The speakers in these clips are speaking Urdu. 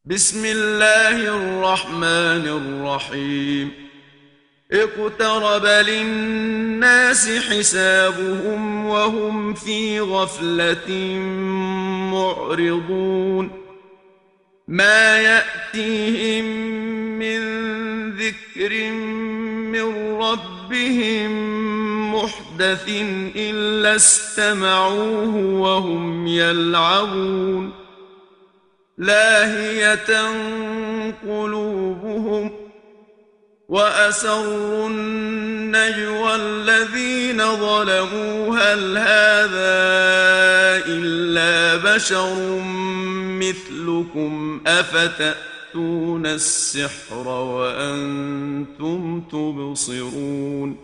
بسم الله الرحمن الرحيم اقترب للناس حسابهم وهم في غفلة معرضون ما يأتيهم من ذكر من ربهم محدث إلا استمعوه وهم يلعبون لاهية قلوبهم وأسروا النجوى الذين ظلموا هل هذا إلا بشر مثلكم أفتأتون السحر وأنتم تبصرون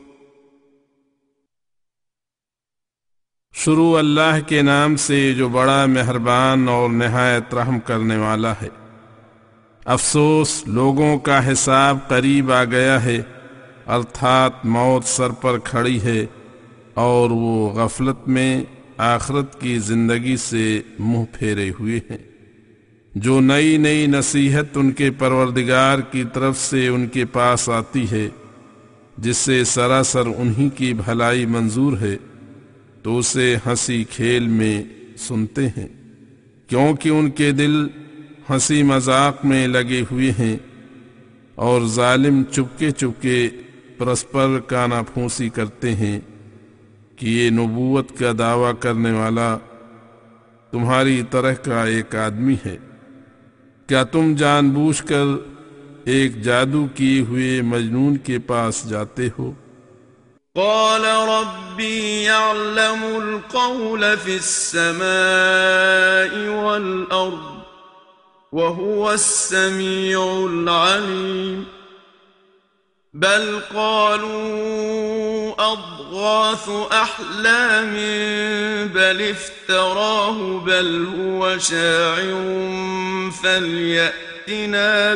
شروع اللہ کے نام سے جو بڑا مہربان اور نہایت رحم کرنے والا ہے۔ افسوس لوگوں کا حساب قریب آ گیا ہے، ارتھات موت سر پر کھڑی ہے اور وہ غفلت میں آخرت کی زندگی سے منہ پھیرے ہوئے ہیں۔ جو نئی نئی نصیحت ان کے پروردگار کی طرف سے ان کے پاس آتی ہے، جس سے سراسر انہی کی بھلائی منظور ہے، تو اسے ہنسی کھیل میں سنتے ہیں، کیونکہ ان کے دل ہنسی مذاق میں لگے ہوئے ہیں، اور ظالم چپکے چپکے پرسپر کانا پھونسی کرتے ہیں کہ یہ نبوت کا دعویٰ کرنے والا تمہاری طرح کا ایک آدمی ہے۔ کیا تم جان بوجھ کر ایک جادو کیے ہوئے مجنون کے پاس جاتے ہو؟ قال ربي يعلم القول في السماء والأرض وهو السميع العليم بل قالوا أضغاث أحلام بل افتراه بل هو شاعر فليأتنا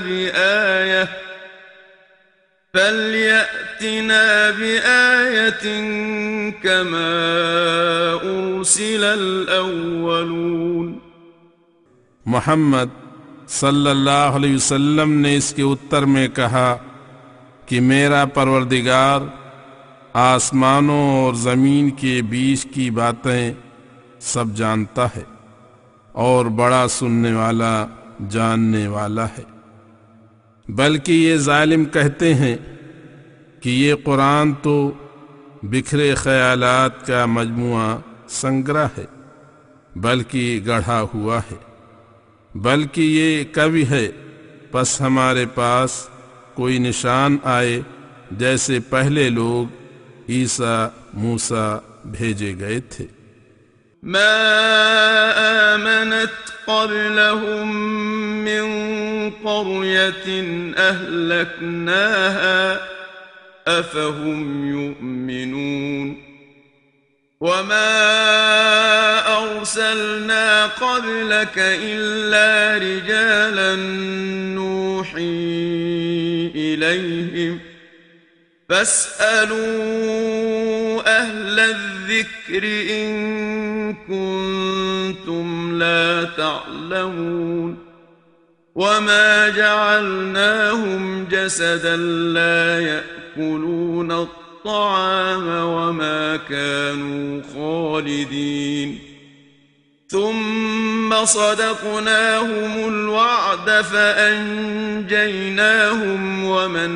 بآية كما أرسل الأولون۔ محمد صلی اللہ علیہ وسلم نے اس کے اتر میں کہا کہ میرا پروردگار آسمانوں اور زمین کے بیچ کی باتیں سب جانتا ہے اور بڑا سننے والا جاننے والا ہے، بلکہ یہ ظالم کہتے ہیں کہ یہ قرآن تو بکھرے خیالات کا مجموعہ سنگرہ ہے، بلکہ گڑھا ہوا ہے، بلکہ یہ کبھی ہے، پس ہمارے پاس کوئی نشان آئے جیسے پہلے لوگ عیسیٰ موسیٰ بھیجے گئے تھے۔ ما آمنت قبلهم من قرية أهلكناها أفهم يؤمنون وما أرسلنا قبلك إلا رجالا نوحي إليهم فاسألوا أهل الذكر إن كنتم لا تعلمون وما جعلناهم جسدا لا يأكلون الطعام وما كانوا خالدين ثم صدقناهم الوعد فأنجيناهم ومن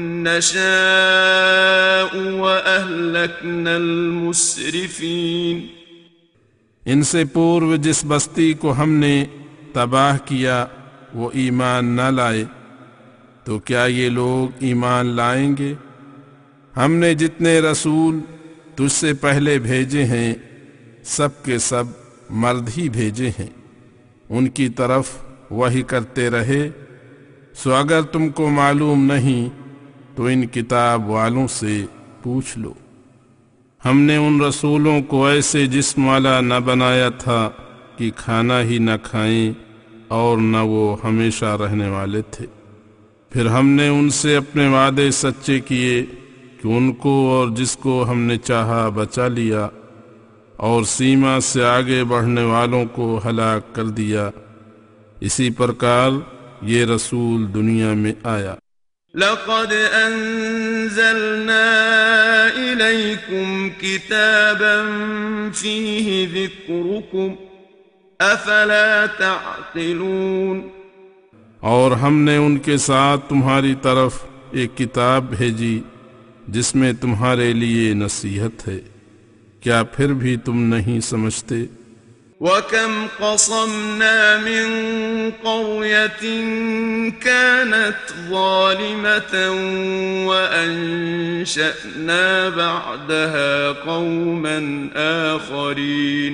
نشاء وأهلكنا المسرفين۔ ان سے پورو جس بستی کو ہم نے تباہ کیا وہ ایمان نہ لائے، تو کیا یہ لوگ ایمان لائیں گے؟ ہم نے جتنے رسول تجھ سے پہلے بھیجے ہیں سب کے سب مرد ہی بھیجے ہیں، ان کی طرف وحی کرتے رہے، سو اگر تم کو معلوم نہیں تو ان کتاب والوں سے پوچھ لو۔ ہم نے ان رسولوں کو ایسے جسم والا نہ بنایا تھا کہ کھانا ہی نہ کھائیں اور نہ وہ ہمیشہ رہنے والے تھے۔ پھر ہم نے ان سے اپنے وعدے سچے کیے کہ ان کو اور جس کو ہم نے چاہا بچا لیا، اور سیما سے آگے بڑھنے والوں کو ہلاک کر دیا۔ اسی پرکار یہ رسول دنیا میں آیا۔ لقد انزلنا الیکم کتابا فیہ ذکرکم افلا تعقلون، اور ہم نے ان کے ساتھ تمہاری طرف ایک کتاب بھیجی جس میں تمہارے لیے نصیحت ہے، کیا پھر بھی تم نہیں سمجھتے؟ وَكَمْ قَصَمْنَا مِنْ قَرْيَةٍ كَانَتْ ظَالِمَةً وَأَنشَأْنَا بَعْدَهَا قَوْمًا آخَرِينَ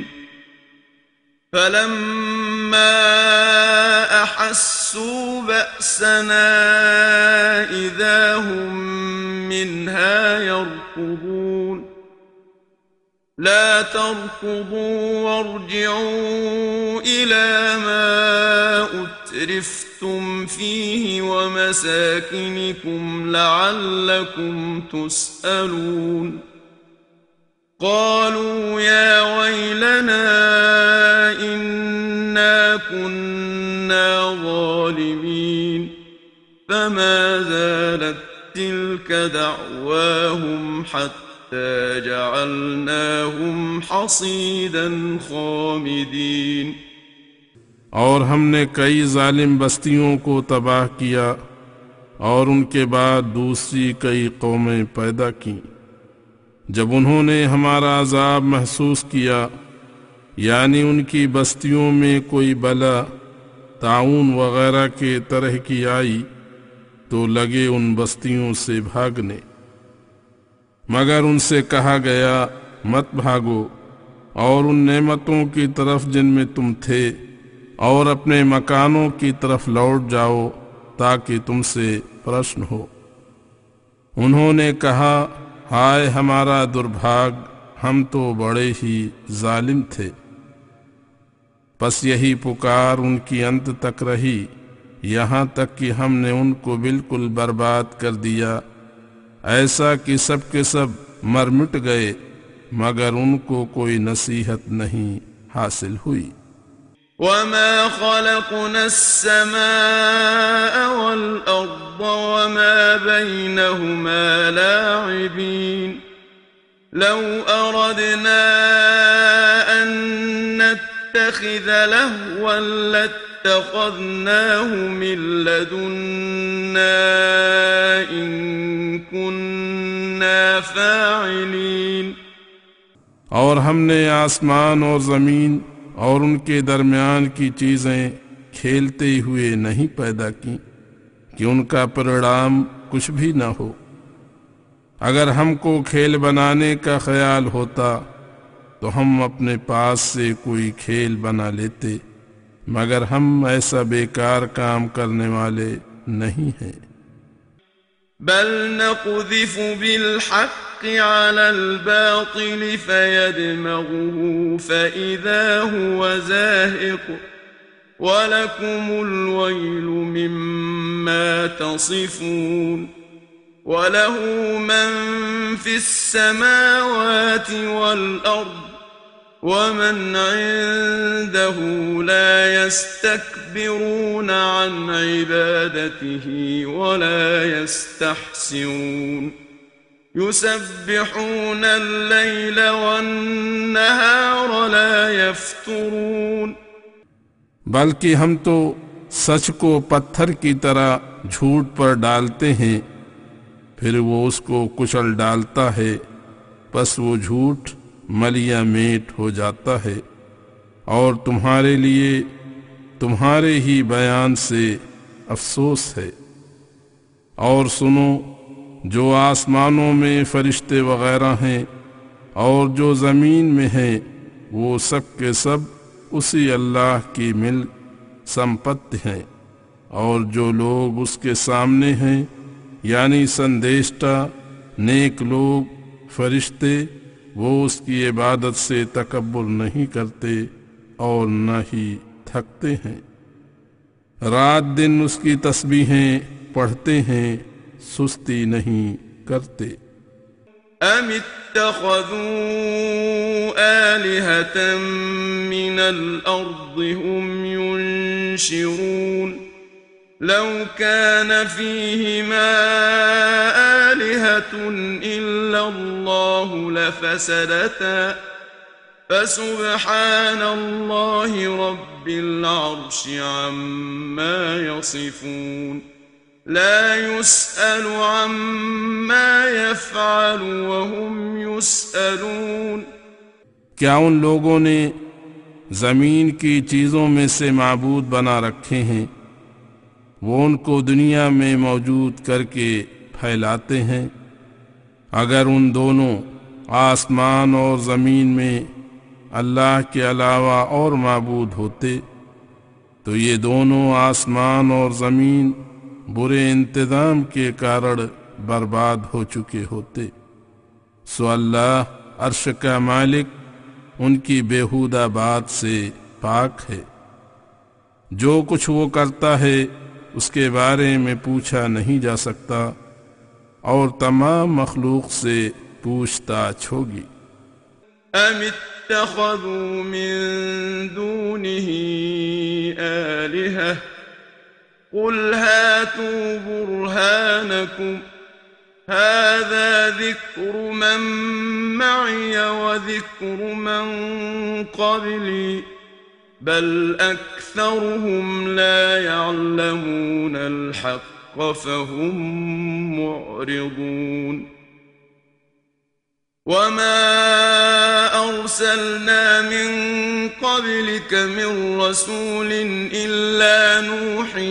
فَلَمَّا أَحَسُّوا بَأْسَنَا إِذَا هُمْ مِنْهَا يَرْكُضُونَ لا تركضوا وارجعوا إلى ما أترفتم فيه ومساكنكم لعلكم تسألون قالوا يا ويلنا إنا كنا ظالمين فما زالت تلك دعواهم حتى جعلناهم حصيدا خامدين، اور ہم نے کئی ظالم بستیوں کو تباہ کیا اور ان کے بعد دوسری کئی قومیں پیدا کیں۔ جب انہوں نے ہمارا عذاب محسوس کیا، یعنی ان کی بستیوں میں کوئی بلا طاعون وغیرہ کے طرح کی آئی تو لگے ان بستیوں سے بھاگنے، مگر ان سے کہا گیا مت بھاگو اور ان نعمتوں کی طرف جن میں تم تھے اور اپنے مکانوں کی طرف لوٹ جاؤ تاکہ تم سے پرشن ہو۔ انہوں نے کہا ہائے ہمارا دربھاگ، ہم تو بڑے ہی ظالم تھے۔ پس یہی پکار ان کی انت تک رہی، یہاں تک کہ ہم نے ان کو بالکل برباد کر دیا، ایسا کہ سب کے سب مر مٹ گئے مگر ان کو کوئی نصیحت نہیں حاصل ہوئی۔ وما خلقنا السماء والأرض وما بينهما لاعبين لو أردنا أن نتخذ لهوا لاتخذناه من لدنا إن كنا فاعلين، اور ہم نے آسمان اور زمین اور ان کے درمیان کی چیزیں کھیلتے ہوئے نہیں پیدا کی کہ ان کا پرنام کچھ بھی نہ ہو۔ اگر ہم کو کھیل بنانے کا خیال ہوتا تو ہم اپنے پاس سے کوئی کھیل بنا لیتے، مگر ہم ایسا بیکار کام کرنے والے نہیں ہیں۔ بل نقذف بالحق على الباطل فيدمغه فإذا هو زاهق ولكم الويل مما تصفون وله من في السماوات والأرض ومن عنده لا يستكبرون عن عبادته ولا يستحسرون يسبحون الليل والنهار لا يفترون، بلکہ ہم تو سچ کو پتھر کی طرح جھوٹ پر ڈالتے ہیں، پھر وہ اس کو کچل ڈالتا ہے، پس وہ جھوٹ ملیا میٹ ہو جاتا ہے، اور تمہارے لیے تمہارے ہی بیان سے افسوس ہے۔ اور سنو، جو آسمانوں میں فرشتے وغیرہ ہیں اور جو زمین میں ہیں، وہ سب کے سب اسی اللہ کی ملک سمپت ہیں، اور جو لوگ اس کے سامنے ہیں یعنی سندیشٹا، نیک لوگ، فرشتے، وہ اس کی عبادت سے تکبر نہیں کرتے اور نہ ہی تھکتے ہیں، رات دن اس کی تسبیحیں پڑھتے ہیں، سستی نہیں کرتے۔ ام اتخذوا آلهة من الأرض هم ينشرون لو كان فيهما آلهة إلا الله لفسدتا فسبحان الله رب العرش عما يصفون لا يسأل عما يفعل وهم يسألون. کیا ان لوگوں نے زمین کی چیزوں میں سے معبود بنا رکھے ہیں، وہ ان کو دنیا میں موجود کر کے پھیلاتے ہیں؟ اگر ان دونوں آسمان اور زمین میں اللہ کے علاوہ اور معبود ہوتے تو یہ دونوں آسمان اور زمین برے انتظام کے کارن برباد ہو چکے ہوتے. سو اللہ عرش کا مالک ان کی بیہودہ بات سے پاک ہے. جو کچھ وہ کرتا ہے اس کے بارے میں پوچھا نہیں جا سکتا اور تمام مخلوق سے پوچھ تاچھ ہوگی. ام اتخذوا من دونه آلهة قل هاتوا برهانكم هذا ذكر من معي وذكر من قبلي بل أكثرهم لا يعلمون الحق فهم معرضون. وما أرسلنا من قبلك من رسول إلا نوحي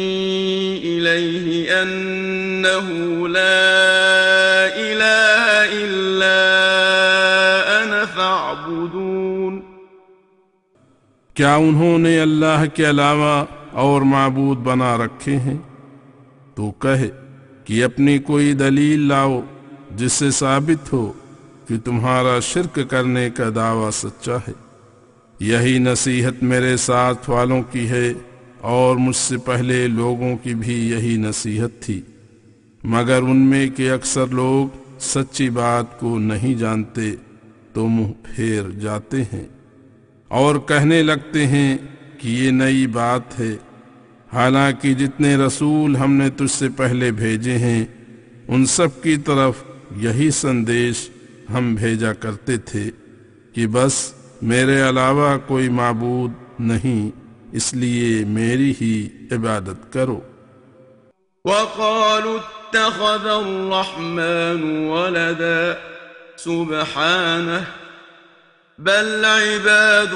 إليه أنه لا إله إلا أنا فاعبدون. کیا انہوں نے اللہ کے علاوہ اور معبود بنا رکھے ہیں؟ تو کہے کہ اپنی کوئی دلیل لاؤ جس سے ثابت ہو کہ تمہارا شرک کرنے کا دعویٰ سچا ہے. یہی نصیحت میرے ساتھ والوں کی ہے اور مجھ سے پہلے لوگوں کی بھی یہی نصیحت تھی، مگر ان میں کے اکثر لوگ سچی بات کو نہیں جانتے تو منہ پھیر جاتے ہیں اور کہنے لگتے ہیں کہ یہ نئی بات ہے، حالانکہ جتنے رسول ہم نے تجھ سے پہلے بھیجے ہیں ان سب کی طرف یہی سندیش ہم بھیجا کرتے تھے کہ بس میرے علاوہ کوئی معبود نہیں، اس لیے میری ہی عبادت کرو. وقالوا اتخذ الرحمن ولدا سبحانه بل عباد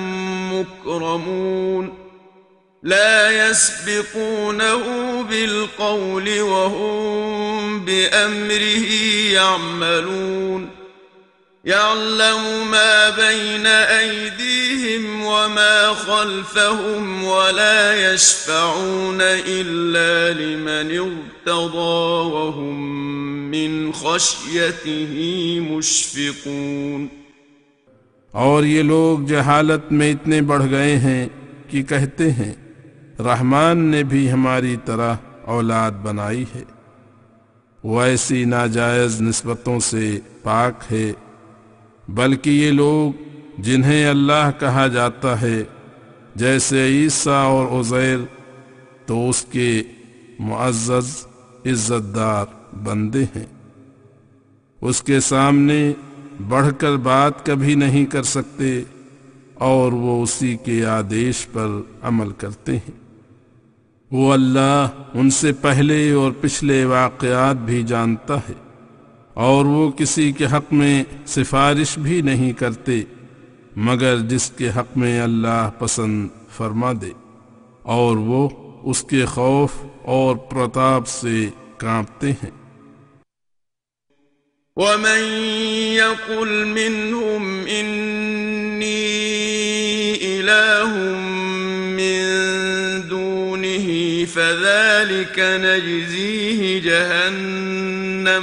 مكرمون لا يسبقونه بالقول وهم بأمره يعملون يعلم ما بين أيديهم وما خلفهم ولا يشفعون إلا لمن ارتضى وهم من خشيته مشفقون. اور یہ لوگ جہالت میں اتنے بڑھ گئے ہیں کہ کہتے ہیں رحمان نے بھی ہماری طرح اولاد بنائی ہے. وہ ایسی ناجائز نسبتوں سے پاک ہے، بلکہ یہ لوگ جنہیں اللہ کہا جاتا ہے جیسے عیسیٰ اور عزیر تو اس کے معزز عزت دار بندے ہیں، اس کے سامنے بڑھ کر بات کبھی نہیں کر سکتے اور وہ اسی کے آدیش پر عمل کرتے ہیں. وہ اللہ ان سے پہلے اور پچھلے واقعات بھی جانتا ہے اور وہ کسی کے حق میں سفارش بھی نہیں کرتے مگر جس کے حق میں اللہ پسند فرما دے، اور وہ اس کے خوف اور پرتاپ سے کانپتے ہیں. وَمَن يَقُلْ مِنْهُمْ إِنِّي إِلَٰهٌ مِّن دُونِهِ فَذَلِكَ نَجْزِيهِ جَهَنَّمَ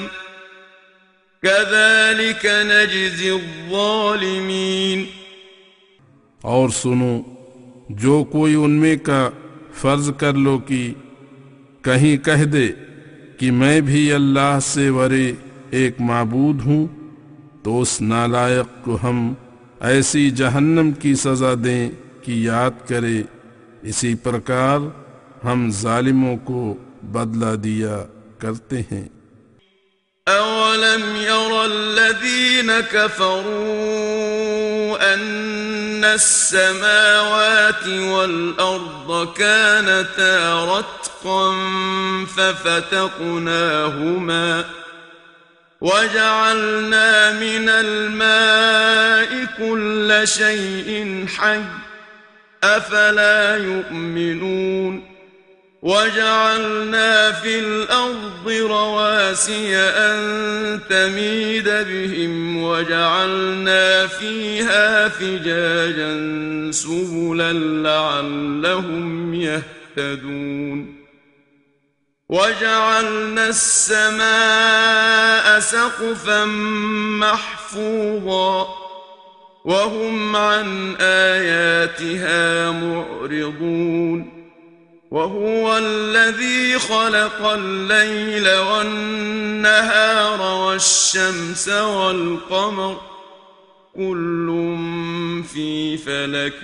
كَذَلِكَ نَجْزِي الظَّالِمِينَ. اور سنو، جو کوئی ان میں کا فرض کر لو کہ کہیں کہہ دے کہ میں بھی اللہ سے ورے ایک معبود ہوں تو اس نالائق کو ہم ایسی جہنم کی سزا دیں کہ یاد کرے، اسی پرکار ہم ظالموں کو بدلہ دیا کرتے ہیں۔ أولم ير الذين كفروا أن السماوات والأرض كانتا رتقا ففتقناهما وجعلنا من الماء كل شيء حي أفلا يؤمنون وجعلنا في الأرض رواسي أن تميد بهم وجعلنا فيها فجاجا سبلا لعلهم يهتدون وجعلنا السماء سقفا محفوظا وهم عن آياتها معرضون وهو الذي خلق الليل والنهار والشمس والقمر كل في فلك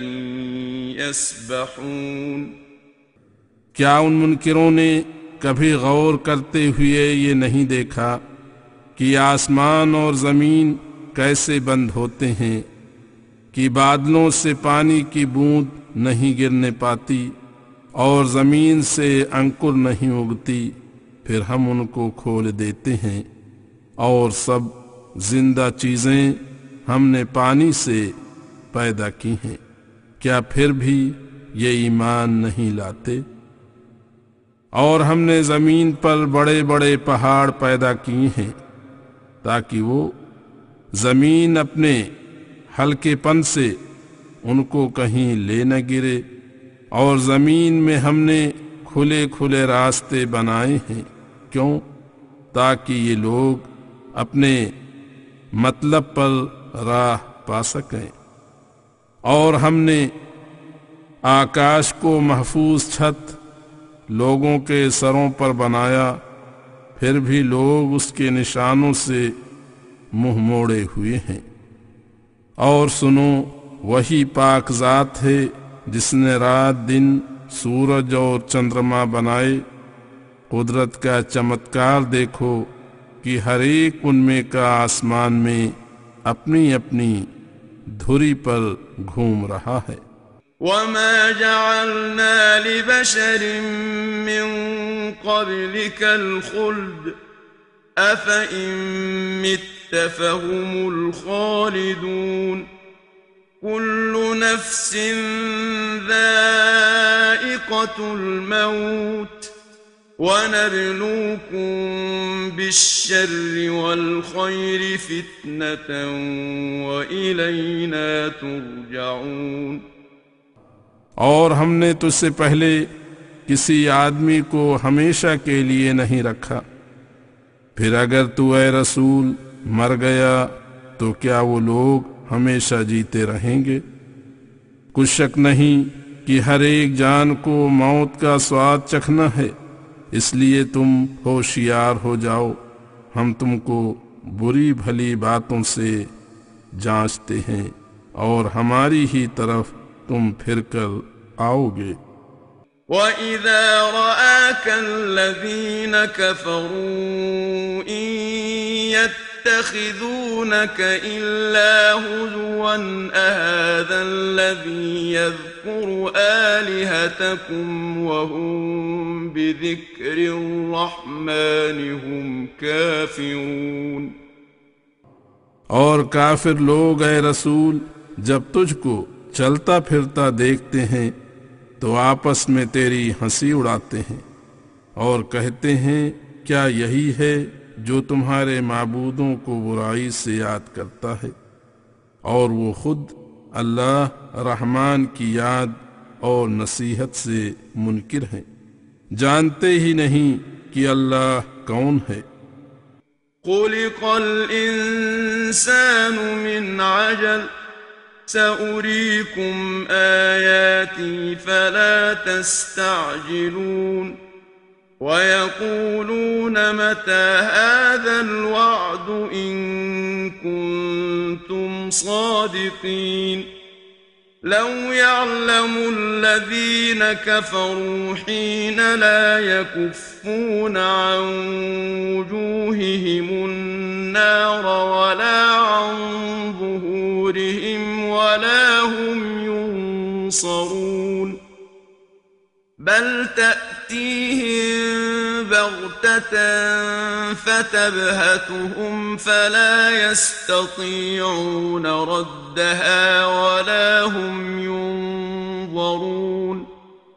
يسبحون۔ کیا ان منکروں نے کبھی غور کرتے ہوئے یہ نہیں دیکھا کہ آسمان اور زمین کیسے بند ہوتے ہیں، کہ بادلوں سے پانی کی بوند نہیں گرنے پاتی اور زمین سے انکر نہیں اگتی، پھر ہم ان کو کھول دیتے ہیں، اور سب زندہ چیزیں ہم نے پانی سے پیدا کی ہیں، کیا پھر بھی یہ ایمان نہیں لاتے؟ اور ہم نے زمین پر بڑے بڑے پہاڑ پیدا کیے ہیں تاکہ وہ زمین اپنے ہلکے پن سے ان کو کہیں لے نہ گرے، اور زمین میں ہم نے کھلے کھلے راستے بنائے ہیں، کیوں؟ تاکہ یہ لوگ اپنے مطلب پر راہ پا سکیں۔ اور ہم نے آکاش کو محفوظ چھت لوگوں کے سروں پر بنایا، پھر بھی لوگ اس کے نشانوں سے منہ موڑے ہوئے ہیں۔ اور سنو، وہی پاک ذات ہے جس نے رات دن سورج اور چندرما بنائے، قدرت کا چمتکار دیکھو کہ ہر ایک ان میں کا آسمان میں اپنی اپنی دھری پر گھوم رہا ہے۔ وما جعلنا لبشر من قبلك الخلد أفإن مت فهم الخالدون كل نفس ذائقة الموت وَنَبْلُوكُمْ بِالشَّرِّ وَالْخَيْرِ فِتْنَةً وَإِلَيْنَا تُرْجَعُونَ۔ اور ہم نے تجھ سے پہلے کسی آدمی کو ہمیشہ کے لیے نہیں رکھا، پھر اگر تو اے رسول مر گیا تو کیا وہ لوگ ہمیشہ جیتے رہیں گے؟ کچھ شک نہیں کہ ہر ایک جان کو موت کا سواد چکھنا ہے، اس لیے تم ہوشیار ہو جاؤ، ہم تم کو بری بھلی باتوں سے جانچتے ہیں اور ہماری ہی طرف تم پھر کر آؤ گے۔ وَإِذَا رَآكَ الَّذِينَ كَفَرُوا إِن يَتَّخِذُونَكَ إِلَّا هُزُوًا أَهَذَا الَّذِي يَذْكُرُ آلِهَتَكُمْ وَهُمْ بِذِكْرِ الرَّحْمَنِ هُمْ كَافِرُونَ۔ اور کافر لوگ اے رسول جب تجھ کو چلتا پھرتا دیکھتے ہیں تو آپس میں تیری ہنسی اڑاتے ہیں اور کہتے ہیں کیا یہی ہے جو تمہارے معبودوں کو برائی سے یاد کرتا ہے، اور وہ خود اللہ رحمان کی یاد اور نصیحت سے منکر ہیں، جانتے ہی نہیں کہ اللہ کون ہے۔ خلق الإنسان من عجل سأريكم آياتي فلا تستعجلون ويقولون متى هذا الوعد إن كنتم صادقين لو يعلم الذين كفروا حين لا يكفون عن وجوههم النار ولا عن ظهورهم ولا هم ينصرون بل تأتيهم بغتة فتبهتهم فلا يستطيعون ردها ولا هم ينظرون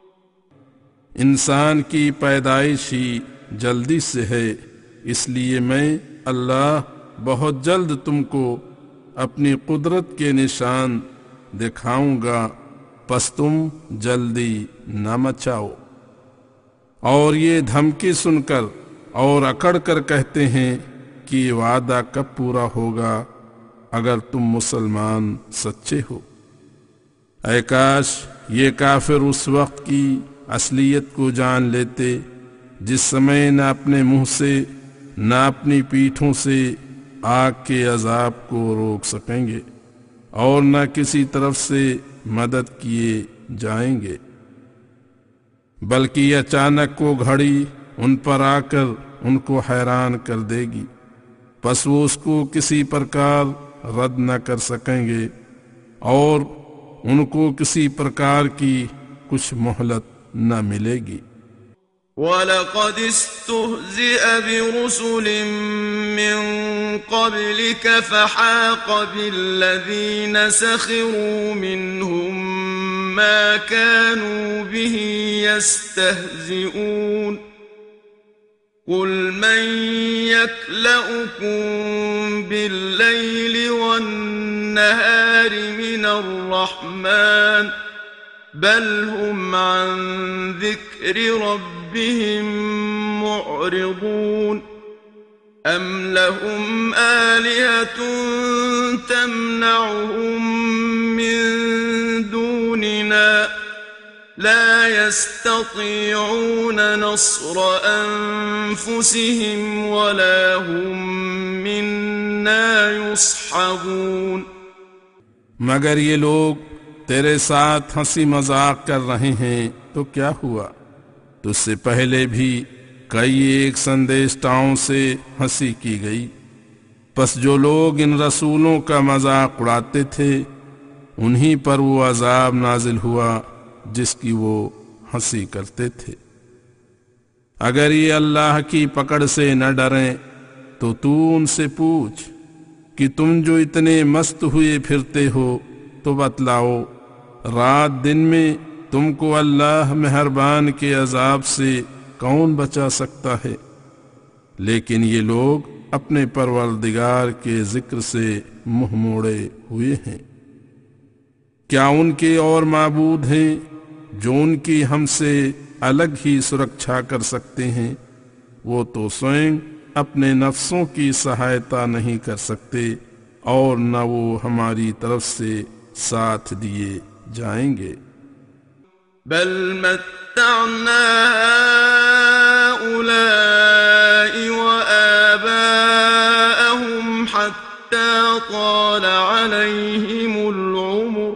انسان کی پیدائش ہی جلدی سے ہے، اس لیے میں اللہ بہت جلد تم کو اپنی قدرت کے نشان دکھاؤں گا، پس تم جلدی نہ مچاؤ۔ اور یہ دھمکی سن کر اور اکڑ کر کہتے ہیں کہ یہ وعدہ کب پورا ہوگا اگر تم مسلمان سچے ہو۔ اے کاش یہ کافر اس وقت کی اصلیت کو جان لیتے جس سمے نہ اپنے منہ سے نہ اپنی پیٹھوں سے آگ کے عذاب کو روک سکیں گے اور نہ کسی طرف سے مدد کیے جائیں گے، بلکہ اچانک کو گھڑی ان پر آ کر ان کو حیران کر دے گی، پس وہ اس کو کسی پرکار رد نہ کر سکیں گے اور ان کو کسی پرکار کی کچھ مہلت نہ ملے گی۔ وَلَقَدِ اسْتُهْزِئَ بِرُسُلٍ مِّن قَبْلِكَ فَحَاقَ بِالَّذِينَ سَخِرُوا مِنْهُم مَّا كَانُوا بِهِ يَسْتَهْزِئُونَ قُلْ مَن يَكْلَؤُكُم بِاللَّيْلِ وَالنَّهَارِ مِنَ الرَّحْمَٰنِ بل هم عن ذكر ربهم معرضون أم لهم آلهة تمنعهم من دوننا لا يستطيعون نصر أنفسهم ولا هم منا يصحبون مگر یہ لوگ تیرے ساتھ ہنسی مذاق کر رہے ہیں تو کیا ہوا؟ تجھ سے پہلے بھی کئی ایک سندیشتاؤں سے ہنسی کی گئی، پس جو لوگ ان رسولوں کا مذاق اڑاتے تھے انہی پر وہ عذاب نازل ہوا جس کی وہ ہنسی کرتے تھے۔ اگر یہ اللہ کی پکڑ سے نہ ڈریں تو ان سے پوچھ کہ تم جو اتنے مست ہوئے پھرتے ہو تو بتلاؤ رات دن میں تم کو اللہ مہربان کے عذاب سے کون بچا سکتا ہے؟ لیکن یہ لوگ اپنے پروردگار کے ذکر سے منہ موڑے ہوئے ہیں۔ کیا ان کے اور معبود ہیں جو ان کی ہم سے الگ ہی سرکشا کر سکتے ہیں؟ وہ تو سوئم اپنے نفسوں کی سہایتا نہیں کر سکتے اور نہ وہ ہماری طرف سے ساتھ دیے جائیں گے۔ بل متعنا هؤلاء وآباءهم حتى طال عليهم العمر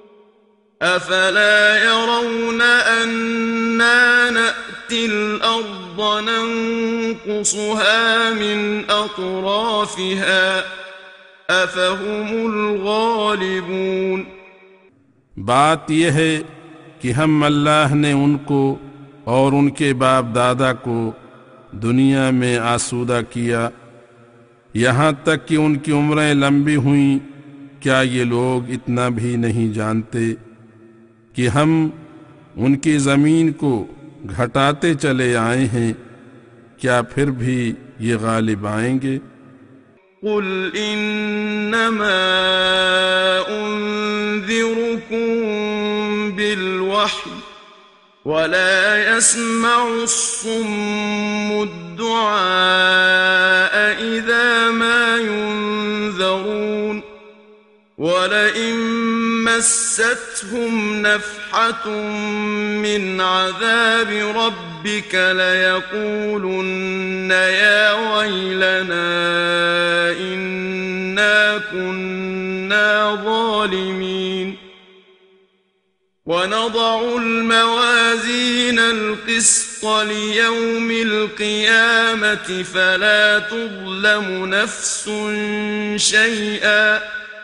أفلا يرون أنا نأتي الأرض ننقصها من أطرافها أفهم الغالبون۔ بات یہ ہے کہ ہم اللہ نے ان کو اور ان کے باپ دادا کو دنیا میں آسودہ کیا یہاں تک کہ ان کی عمریں لمبی ہوئیں، کیا یہ لوگ اتنا بھی نہیں جانتے کہ ہم ان کی زمین کو گھٹاتے چلے آئے ہیں؟ کیا پھر بھی یہ غالب آئیں گے؟ قل انما انذركم بالوحي ولا يسمع الصم الدعاء اذا ما ينذرون ولئن مستهم نفحة من عذاب ربك ليقولن يا ويلنا إنا كنا ظالمين۔ ونضع الموازين القسط ليوم القيامة فلا تظلم نفس شيئا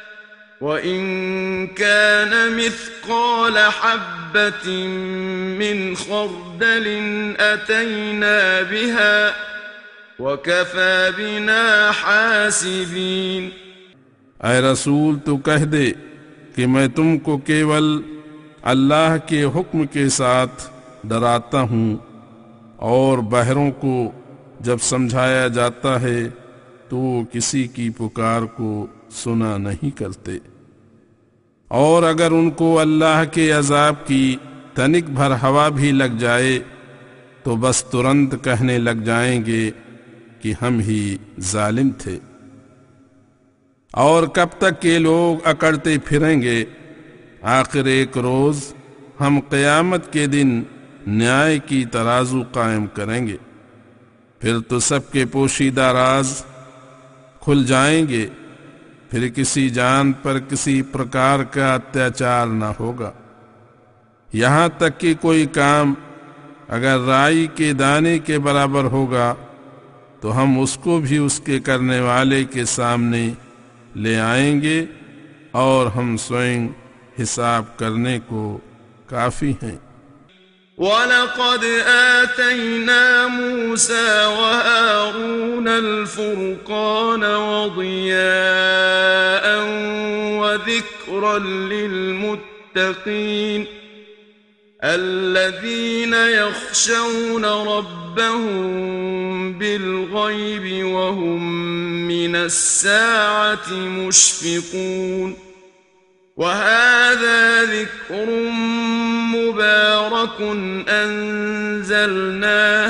وإن كان مثقال حبة من خردل أتينا بها وكفى بنا حاسبين۔ اے رسول تو کہہ دے کہ میں تم کو کیول اللہ کے حکم کے ساتھ ڈراتا ہوں، اور بہروں کو جب سمجھایا جاتا ہے تو کسی کی پکار کو سنا نہیں کرتے، اور اگر ان کو اللہ کے عذاب کی تنک بھر ہوا بھی لگ جائے تو بس ترنت کہنے لگ جائیں گے کہ ہم ہی ظالم تھے۔ اور کب تک یہ لوگ اکڑتے پھریں گے؟ آخر ایک روز ہم قیامت کے دن نیائے کی ترازو قائم کریں گے، پھر تو سب کے پوشیدہ راز کھل جائیں گے، پھر کسی جان پر کسی پرکار کا اتیاچار نہ ہوگا، یہاں تک کہ کوئی کام اگر رائی کے دانے کے برابر ہوگا تو ہم اس کو بھی اس کے کرنے والے کے سامنے لے آئیں گے، اور ہم سوئیں حساب کرنے کو کافی ہیں۔ وَلَقَدْ آتَيْنَا مُوسَى وَهَارُونَ الْفُرْقَانَ وَضِيَاءً وَذِكْرًا لِلْمُتَّقِينَ الَّذِينَ يَخْشَوْنَ رَبَّهُم بِالْغَيْبِ وَهُم مِّنَ السَّاعَةِ مُشْفِقُونَ۔ وَهَذَا ذِكْرٌ مُبَارَكٌ أَنزَلْنَاهُ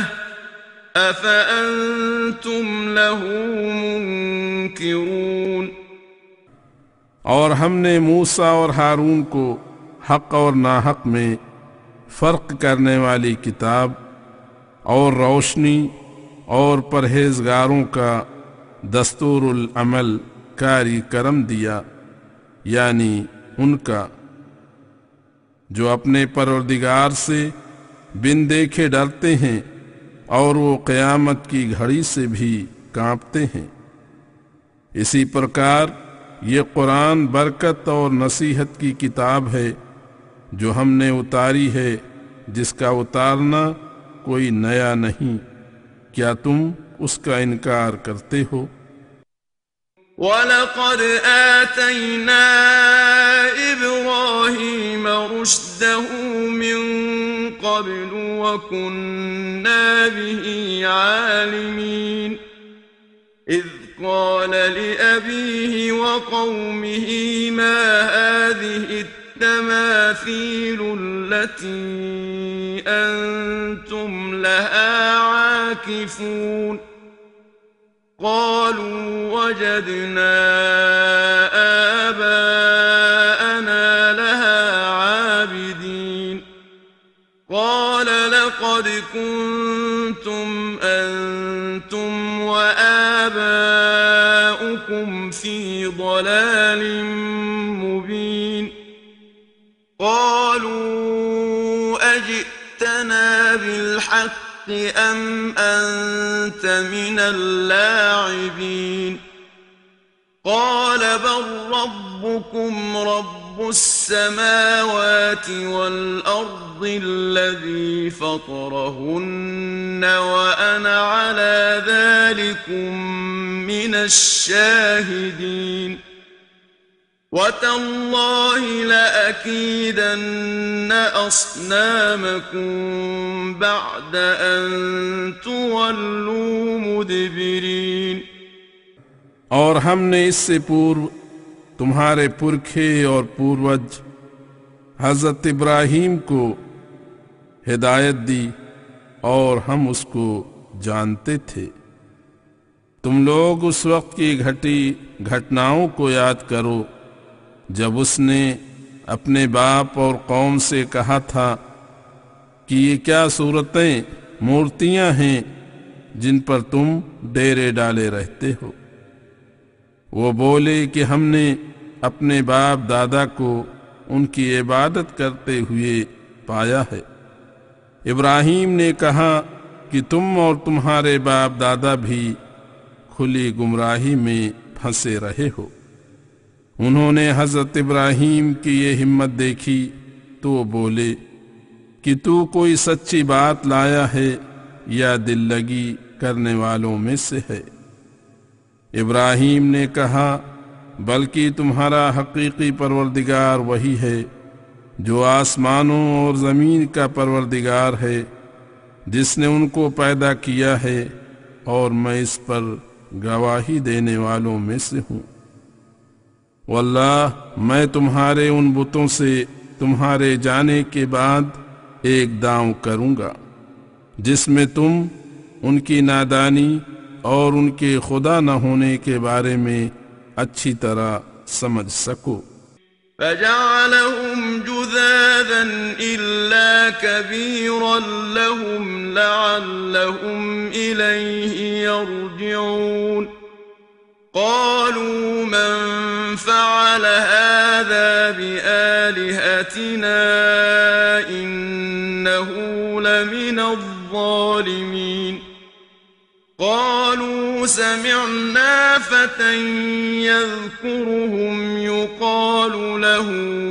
أَفَأَنْتُمْ لَهُ مُنْكِرُونَ۔ اور ہم نے موسیٰ اور ہارون کو حق اور ناحق میں فرق کرنے والی کتاب اور روشنی اور پرہیزگاروں کا دستور العمل کاری کرم دیا، یعنی ان کا جو اپنے پروردگار سے بن دیکھے ڈرتے ہیں اور وہ قیامت کی گھڑی سے بھی کانپتے ہیں۔ اسی پرکار یہ قرآن برکت اور نصیحت کی کتاب ہے جو ہم نے اتاری ہے، جس کا اتارنا کوئی نیا نہیں، کیا تم اس کا انکار کرتے ہو؟ وَلَقَدْ آتَيْنَا إِبْرَاهِيمَ رُشْدَهُ مِنْ قَبْلُ وَكُنَّا بِهِ عَالِمِينَ إِذْ قَالَ لِأَبِيهِ وَقَوْمِهِ مَا هَذِهِ التَّمَاثِيلُ الَّتِي أَنْتُمْ لَهَا عَاكِفُونَ قالوا وجدنا آباءنا لها عابدين قال لقد كنتم أنتم وآباؤكم في ضلال مبين قالوا أجئتنا بالحق أم أنت من اللاعبين قال بل ربكم رب السماوات والأرض الذي فطرهن وأنا على ذلكم من الشاهدين وتالله لأكيدن أصنامكم بعد أن تولوا مدبرين۔ اور ہم نے اس سے پورو تمہارے پرکھے اور پوروج حضرت ابراہیم کو ہدایت دی، اور ہم اس کو جانتے تھے۔ تم لوگ اس وقت کی گھٹی گھٹناؤں کو یاد کرو جب اس نے اپنے باپ اور قوم سے کہا تھا کہ یہ کیا صورتیں مورتیاں ہیں جن پر تم ڈیرے ڈالے رہتے ہو۔ وہ بولے کہ ہم نے اپنے باپ دادا کو ان کی عبادت کرتے ہوئے پایا ہے۔ ابراہیم نے کہا کہ تم اور تمہارے باپ دادا بھی کھلی گمراہی میں پھنسے رہے ہو۔ انہوں نے حضرت ابراہیم کی یہ ہمت دیکھی تو وہ بولے کہ تو کوئی سچی بات لایا ہے یا دل لگی کرنے والوں میں سے ہے؟ ابراہیم نے کہا بلکہ تمہارا حقیقی پروردگار وہی ہے جو آسمانوں اور زمین کا پروردگار ہے، جس نے ان کو پیدا کیا ہے، اور میں اس پر گواہی دینے والوں میں سے ہوں۔ واللہ میں تمہارے ان بتوں سے تمہارے جانے کے بعد ایک داؤں کروں گا جس میں تم ان کی نادانی اور ان کے خدا نہ ہونے کے بارے میں اچھی طرح سمجھ سکو۔ فجعلهم جذاذا إلا كبيرا لهم لعلهم إليه يرجعون قالوا من فعل هذا بآلهتنا إنه لمن الظالمين قالوا سمعنا فتى يذكرهم يقال له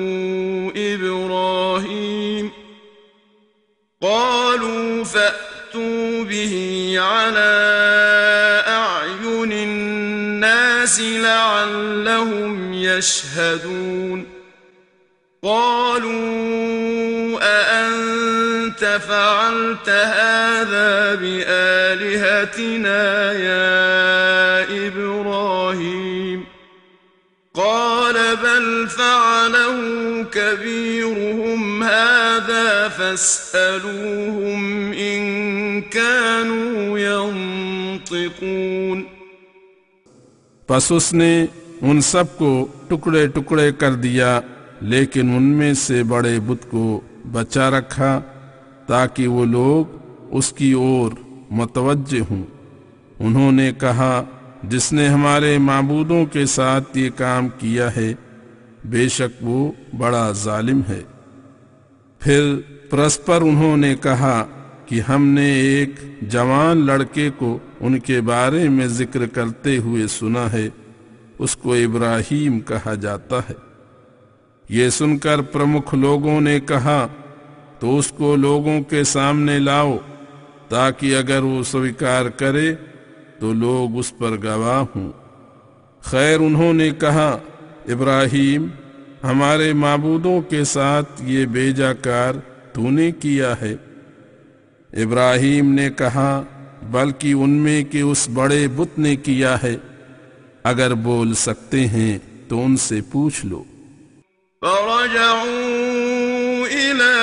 إبراهيم قالوا فأتوا به على أعين الناس لعلهم يشهدون قالوا أأنت فعلت هذا بآلهتنا يا إبراهيم قال بل فعله كبيرهم هذا فاسألوهم إن كانوا ينطقون پس اس نے ان سب کو ٹکڑے ٹکڑے کر دیا، لیکن ان میں سے بڑے بت کو بچا رکھا تاکہ وہ لوگ اس کی اور متوجہ ہوں۔ انہوں نے کہا جس نے ہمارے معبودوں کے ساتھ یہ کام کیا ہے بے شک وہ بڑا ظالم ہے۔ پھر پرسپر انہوں نے کہا کہ ہم نے ایک جوان لڑکے کو ان کے بارے میں ذکر کرتے ہوئے سنا ہے، اس کو ابراہیم کہا جاتا ہے۔ یہ سن کر پرمکھ لوگوں نے کہا تو اس کو لوگوں کے سامنے لاؤ تاکہ اگر وہ سویکار کرے تو لوگ اس پر گواہ ہوں۔ خیر انہوں نے کہا ابراہیم ہمارے معبودوں کے ساتھ یہ بیجا کار تو نے کیا ہے؟ ابراہیم نے کہا بلکہ ان میں کہ اس بڑے بت نے کیا ہے، اگر بول سکتے ہیں تو ان سے پوچھ لو۔ فرجعوا إلى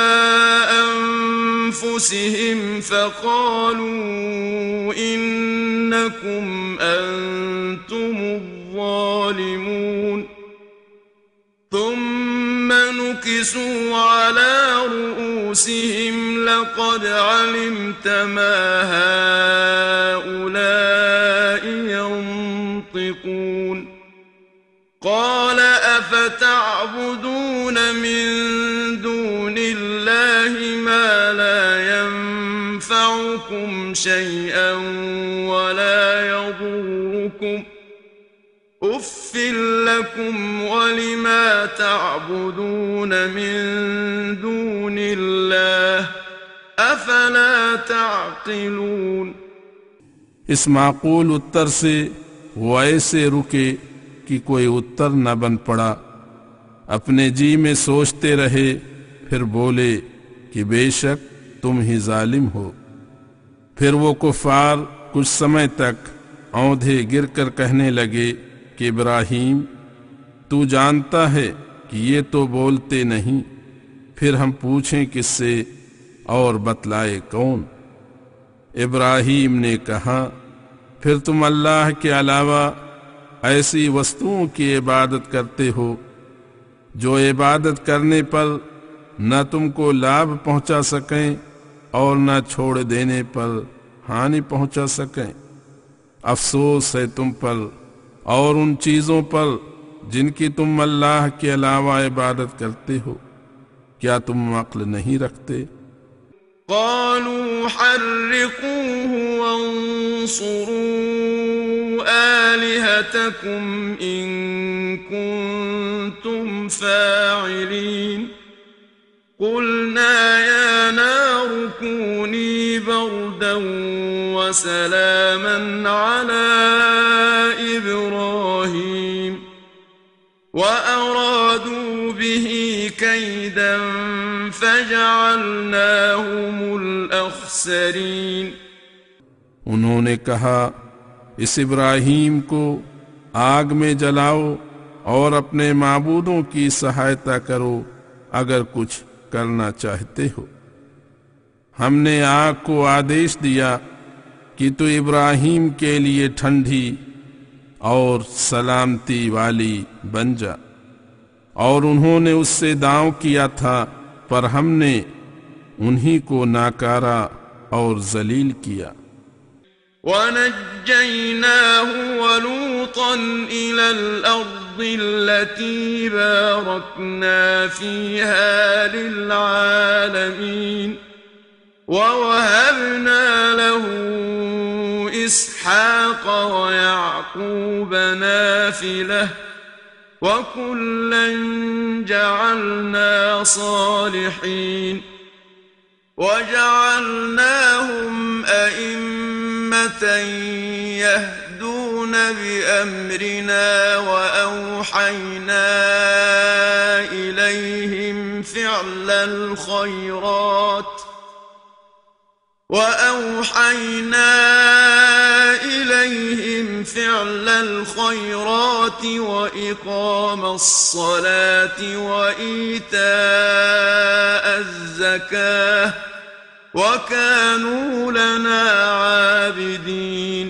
أنفسهم فقالوا إنكم أنتم الظالمون ثم نكسوا على رؤوسهم لقد علمت ما هؤلاء ينطقون قال أفتعبدون من دون الله ما لا ينفعكم شيئا ولا يضركم أف لكم ولما تعبدون من دون الله أفلا تعقلون۔ اس معقول اتر سے وہ ایسے رکے کہ کوئی اتر نہ بن پڑا، اپنے جی میں سوچتے رہے، پھر بولے کہ بے شک تم ہی ظالم ہو۔ پھر وہ کفار کچھ سمے تک اوندھے گر کر کہنے لگے کہ ابراہیم تو جانتا ہے کہ یہ تو بولتے نہیں، پھر ہم پوچھیں کس سے اور بتلائے کون؟ ابراہیم نے کہا پھر تم اللہ کے علاوہ ایسی وستوؤں کی عبادت کرتے ہو جو عبادت کرنے پر نہ تم کو لابھ پہنچا سکیں اور نہ چھوڑ دینے پر ہانی پہنچا سکیں۔ افسوس ہے تم پر اور ان چیزوں پر جن کی تم اللہ کے علاوہ عبادت کرتے ہو، کیا تم عقل نہیں رکھتے؟ قالوا حرقوه وانصروا آلهتكم إن كنتم فاعلين قلنا يا نار كوني بردا وسلاما على إبراهيم وأرادوا به كيدا فجعلناهم الأخسرين۔ انہوں نے کہا اس ابراہیم کو آگ میں جلاؤ اور اپنے معبودوں کی سہایتا کرو اگر کچھ کرنا چاہتے ہو۔ ہم نے آگ کو آدیش دیا کہ تو ابراہیم کے لیے ٹھنڈی اور سلامتی والی بن جا، اور انہوں نے اس سے داؤں کیا تھا پر ہم نے انہی کو ناکارا اور ذلیل کیا۔ وَنَجَّيْنَاهُ وَلُوطًا إِلَى الْأَرْضِ الَّتِي بَارَكْنَا فِيهَا لِلْعَالَمِينَ وَوَهَبْنَا لَهُ إِسْحَاقَ وَيَعْقُوبَ نَافِلَةً وَكُلًّا جَعَلْنَا صَالِحِينَ وَجَعَلْنَاهُمْ أَئِمَّةً يَهْدُونَ بِأَمْرِنَا وَأَوْحَيْنَا إِلَيْهِمْ فِعْلَ الْخَيْرَاتِ وَإِقَامَ الصَّلَاةِ وَإِيتَاءَ الزَّكَاةِ وَكَانُوا لَنَا عَابِدِينَ۔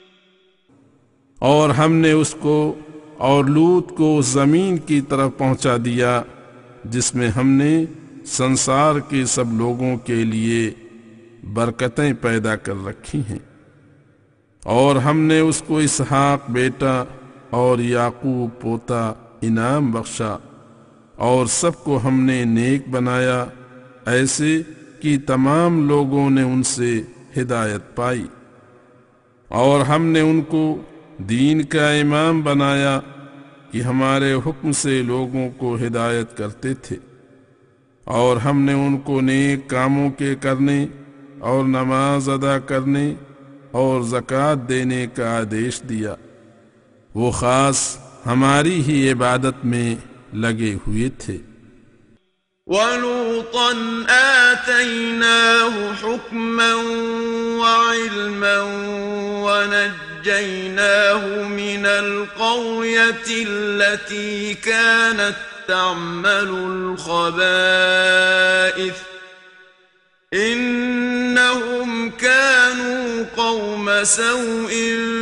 اور ہم نے اس کو اور لوط کو زمین کی طرف پہنچا دیا جس میں ہم نے سنسار کے سب لوگوں کے لیے برکتیں پیدا کر رکھی ہیں، اور ہم نے اس کو اسحاق بیٹا اور یعقوب پوتا انعام بخشا، اور سب کو ہم نے نیک بنایا ایسے کہ تمام لوگوں نے ان سے ہدایت پائی، اور ہم نے ان کو دین کا امام بنایا کہ ہمارے حکم سے لوگوں کو ہدایت کرتے تھے، اور ہم نے ان کو نیک کاموں کے کرنے اور نماز ادا کرنے اور زکوٰۃ دینے کا آدیش دیا، وہ خاص ہماری ہی عبادت میں لگے ہوئے تھے۔ وَلُوطًا آتَيْنَاهُ حُكْمًا وَعِلْمًا وَنَجَّيْنَاهُ مِنَ الْقَرْيَةِ الَّتِي كَانَتْ تَعْمَلُ الْخَبَائِثَ إِنَّهُمْ كَانُوا قَوْمَ سَوْءٍ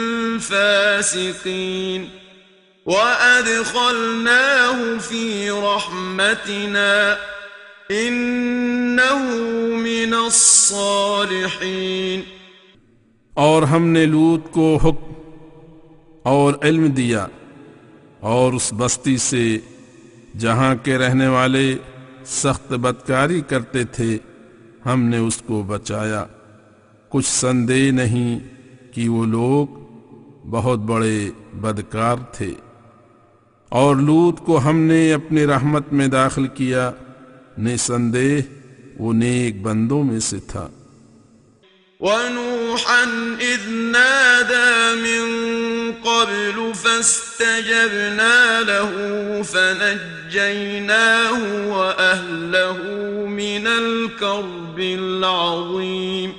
فَاسِقِينَ وَأَدْخَلْنَاهُ فِي رَحْمَتِنَا إِنَّهُ مِنَ الصَّالِحِينَ۔ اور ہم نے لوط کو حکم اور علم دیا، اور اس بستی سے جہاں کے رہنے والے سخت بدکاری کرتے تھے ہم نے اس کو بچایا، کچھ سندے نہیں کہ وہ لوگ بہت بڑے بدکار تھے۔ اور لوط کو ہم نے اپنی رحمت میں داخل کیا، نسندیہ وہ نیک بندوں میں سے تھا۔ وَنُوحًا إِذْ نَادَى مِن قَبْلُ فَاسْتَجَبْنَا لَهُ فَنَجَّيْنَاهُ وَأَهْلَهُ مِنَ الْكَرْبِ الْعَظِيمِ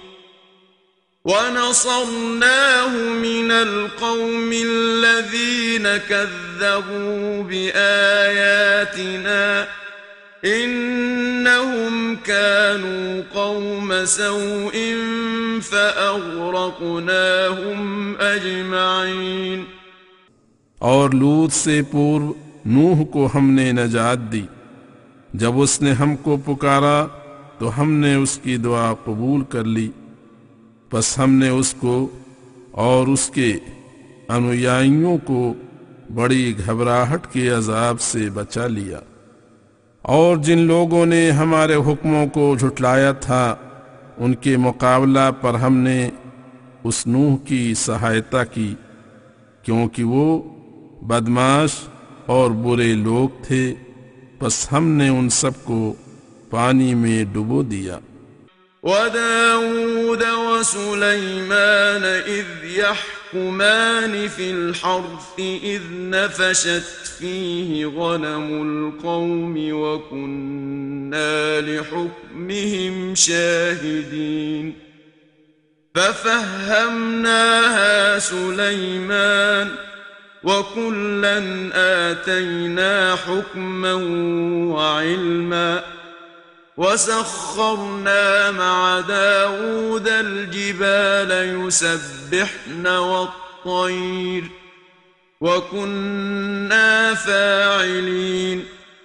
وَنَصَرْنَاهُ مِنَ الْقَوْمِ الَّذِينَ كَذَّبُوا بِآيَاتِنَا إِنَّهُمْ كَانُوا قَوْمَ سَوْءٍ فَأَغْرَقْنَاهُمْ أَجْمَعِينَ۔ اور لوط سے پورو نوح کو ہم نے نجات دی، جب اس نے ہم کو پکارا تو ہم نے اس کی دعا قبول کر لی، پس ہم نے اس کو اور اس کے انویائیوں کو بڑی گھبراہٹ کے عذاب سے بچا لیا۔ اور جن لوگوں نے ہمارے حکموں کو جھٹلایا تھا ان کے مقابلہ پر ہم نے اس نوح کی سہایتا کی، کیونکہ وہ بدمعاش اور برے لوگ تھے، بس ہم نے ان سب کو پانی میں ڈبو دیا۔ وداود وسليمان إذ يحكمان في الحرث إذ نفشت فيه غنم القوم وكنا لحكمهم شاهدين ففهمناها سليمان وكلا آتينا حكما وعلما وسخرنا مع داود الجبال يسبحن والطير وكنا فاعلين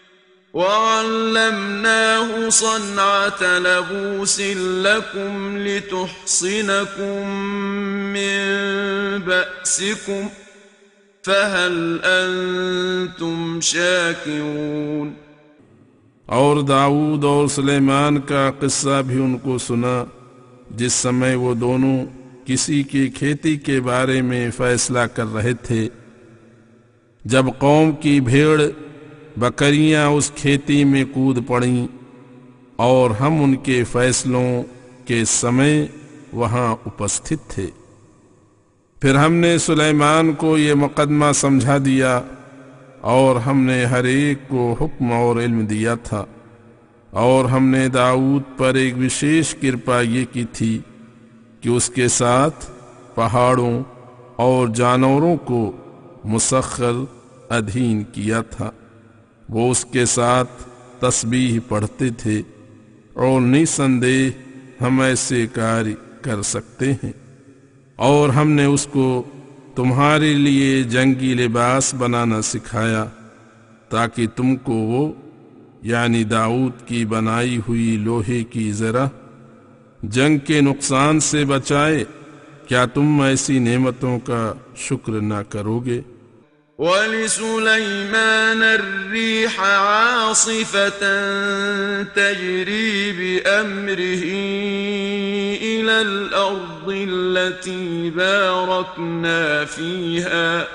وعلمناه صنعة لبوس لكم لتحصنكم من بأسكم فهل أنتم شاكرون۔ اور داؤد اور سلیمان کا قصہ بھی ان کو سنا جس سمے وہ دونوں کسی کی کھیتی کے بارے میں فیصلہ کر رہے تھے، جب قوم کی بھیڑ بکریاں اس کھیتی میں کود پڑیں اور ہم ان کے فیصلوں کے سمے وہاں اپستھت تھے۔ پھر ہم نے سلیمان کو یہ مقدمہ سمجھا دیا اور ہم نے ہر ایک کو حکم اور علم دیا تھا، اور ہم نے داؤد پر ایک وشیش کرپا یہ کی تھی کہ اس کے ساتھ پہاڑوں اور جانوروں کو مسخر ادھین کیا تھا۔ وہ اس کے ساتھ تسبیح پڑھتے تھے، اور نِسندیہ ہم ایسے کار کر سکتے ہیں۔ اور ہم نے اس کو تمہارے لیے جنگی لباس بنانا سکھایا تاکہ تم کو وہ یعنی داؤد کی بنائی ہوئی لوہے کی زرہ جنگ کے نقصان سے بچائے۔ کیا تم ایسی نعمتوں کا شکر نہ کرو گے؟ وَلِسُلَيْمَانَ الرِّيحَ عَاصِفَةً تَجْرِي بِأَمْرِهِ إِلَى الْأَرْضِ الَّتِي بَارَكْنَا فِيهَا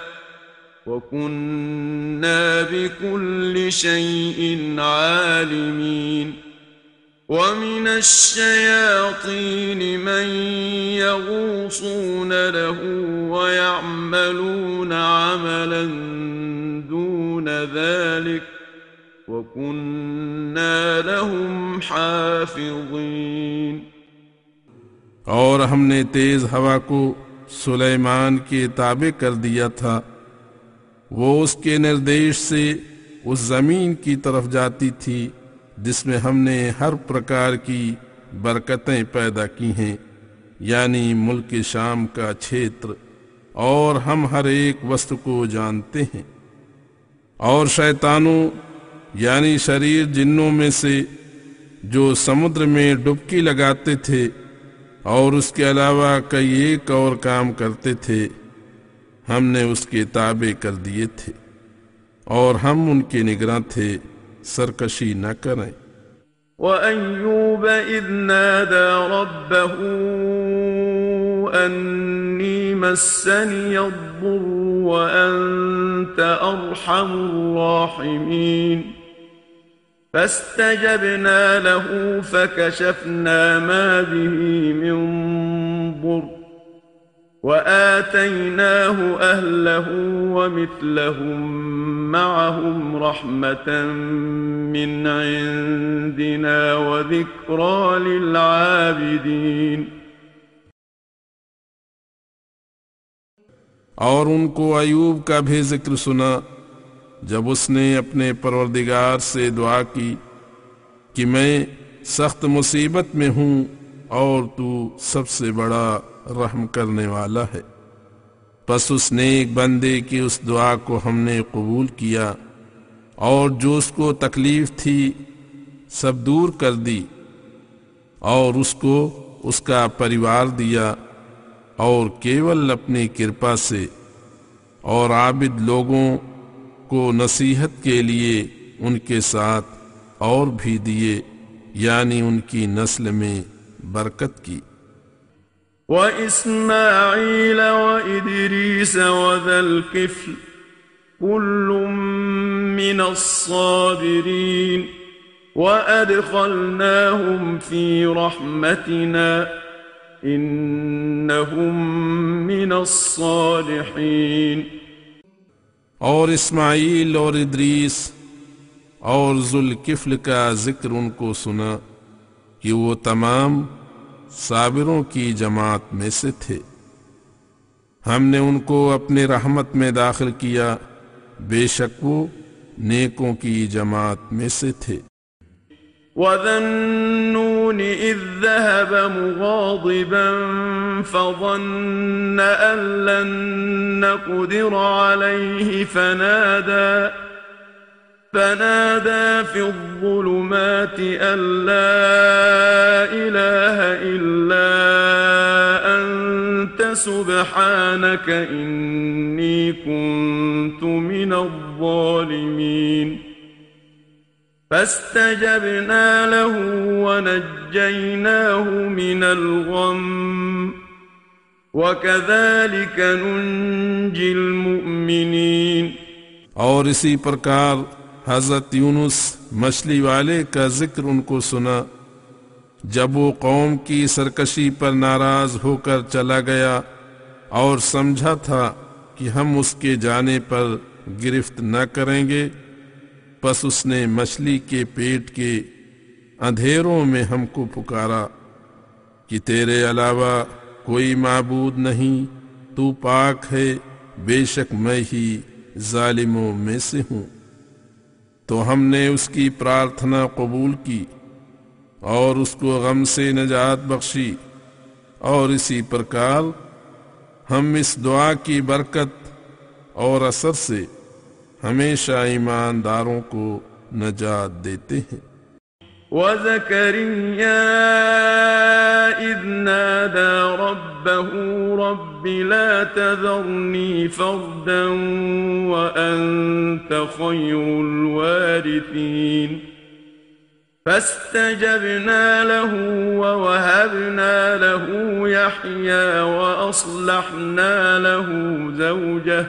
وَكُنَّا بِكُلِّ شَيْءٍ عَالِمِينَ۔ وَمِنَ الشَّيَاطِينِ مَن يَغُوصُونَ لَهُ وَيَعْمَلُونَ عَمَلًا دُونَ ذَلِكَ وَكُنَّا لَهُمْ حَافِظِينَ۔ اور ہم نے تیز ہوا کو سلیمان کے تابع کر دیا تھا، وہ اس کے نردیش سے اس زمین کی طرف جاتی تھی جس میں ہم نے ہر پرکار کی برکتیں پیدا کی ہیں، یعنی ملک شام کا چھیتر، اور ہم ہر ایک وسط کو جانتے ہیں۔ اور شیطانوں یعنی شریر جنوں میں سے جو سمندر میں ڈبکی لگاتے تھے اور اس کے علاوہ کئی ایک اور کام کرتے تھے، ہم نے اس کے تابع کر دیے تھے، اور ہم ان کے نگراں تھے، سرکشی نہ کریں۔ وَأَيُّوبَ إِذْ نَادَى رَبَّهُ أَنِّي مَسَّنِيَ الضُّرُّ وَأَنْتَ أَرْحَمُ الرَّاحِمِينَ فَاسْتَجَبْنَا لَهُ فَكَشَفْنَا مَا بِهِ مِنْ ضُرٍّ وَآتَيْنَاهُ أَهْلَهُ وَمِثْلَهُمْ مَعَهُمْ رَحْمَةً مِّنْ عِنْدِنَا وَذِكْرَى لِلْعَابِدِينَ۔ اور ان کو ایوب کا بھی ذکر سنا جب اس نے اپنے پروردگار سے دعا کی کہ میں سخت مصیبت میں ہوں اور تو سب سے بڑا رحم کرنے والا ہے۔ پس اس نیک بندے کی اس دعا کو ہم نے قبول کیا، اور جو اس کو تکلیف تھی سب دور کر دی، اور اس کو اس کا پریوار دیا، اور کیول اپنی کرپا سے اور عابد لوگوں کو نصیحت کے لیے ان کے ساتھ اور بھی دیے، یعنی ان کی نسل میں برکت کی۔ وإسماعيل وإدريس وذا الكفل كل من الصابرين وأدخلناهم في رحمتنا إنهم من الصالحين۔ اور اسماعیل اور ادریس اور ذوالکفل کا ذکر ان کو سنا کہ وہ تمام صابروں کی جماعت میں سے تھے، ہم نے ان کو اپنے رحمت میں داخل کیا، بے شک وہ نیکوں کی جماعت میں سے تھے۔ وَذَا النُّونِ إِذ ذَّهَبَ مُغَاضِبًا فَظَنَّ أَن لَّن نَّقْدِرَ عَلَيْهِ فنادى في الظلمات أن لا إله إلا أنت سبحانك إني كنت من الظالمين، فاستجبنا له ونجيناه من الغم وكذلك ننجي المؤمنين۔ اور اسی پرکار حضرت یونس مچھلی والے کا ذکر ان کو سنا جب وہ قوم کی سرکشی پر ناراض ہو کر چلا گیا اور سمجھا تھا کہ ہم اس کے جانے پر گرفت نہ کریں گے، پس اس نے مچھلی کے پیٹ کے اندھیروں میں ہم کو پکارا کہ تیرے علاوہ کوئی معبود نہیں، تو پاک ہے، بے شک میں ہی ظالموں میں سے ہوں۔ تو ہم نے اس کی پرارتھنا قبول کی اور اس کو غم سے نجات بخشی، اور اسی پرکار ہم اس دعا کی برکت اور اثر سے ہمیشہ ایمانداروں کو نجات دیتے ہیں۔ وَزَكَرِيَّا إِذْ نَادَى رَبَّهُ رَبِّ لَا تَذَرْنِي فَرْدًا وَأَنْتَ خَيْرُ الْوَارِثِينَ، فَاسْتَجَبْنَا لَهُ وَوَهَبْنَا لَهُ يَحْيَى وَأَصْلَحْنَا لَهُ زَوْجَهُ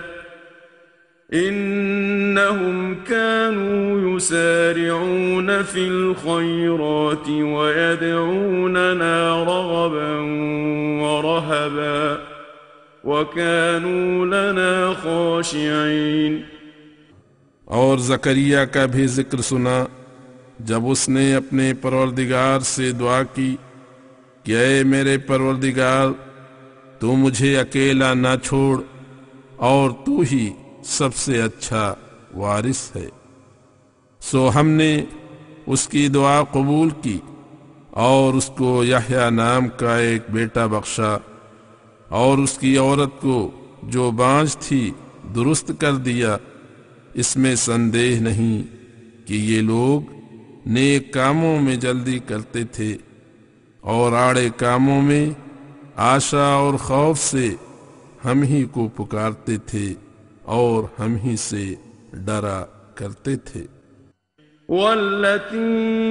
إنهم كانوا يسارعون في الخيرات ويدعوننا رغبا ورهبا وكانوا لنا خاشعين۔ اور زکریا کا بھی ذکر سنا جب اس نے اپنے پروردگار سے دعا کی کہ اے میرے پروردگار، تو مجھے اکیلا نہ چھوڑ، اور تو ہی سب سے اچھا وارث ہے۔ سو ہم نے اس کی دعا قبول کی اور اس کو یحییٰ نام کا ایک بیٹا بخشا، اور اس کی عورت کو جو بانجھ تھی درست کر دیا۔ اس میں سندیہ نہیں کہ یہ لوگ نیک کاموں میں جلدی کرتے تھے اور آڑے کاموں میں آشا اور خوف سے ہم ہی کو پکارتے تھے اور ہم ہی سے ڈرا کرتے تھے۔ والتي